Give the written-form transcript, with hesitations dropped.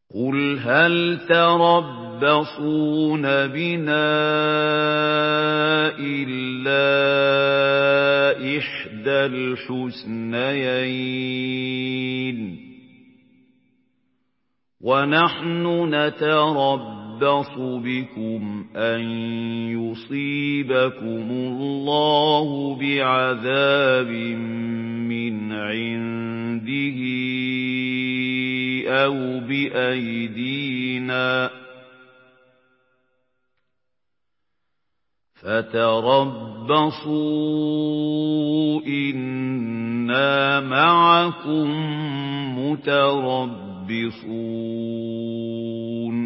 قُلْ هَلْ تَرَبَّصُونَ بِنَا إِلَّا إِحْدَى الْحُسْنَيَيْنِ ۖ وَنَحْنُ نَتَرَبَّصُ بِكُمْ أَن يُصِيبَكُمُ اللَّهُ بِعَذَابٍ مِّنْ عِندِهِ أَوْ بِأَيْدِينَا ۖ فَتَرَبَّصُوا إِنَّا مَعَكُم مُّتَرَبِّصُونَ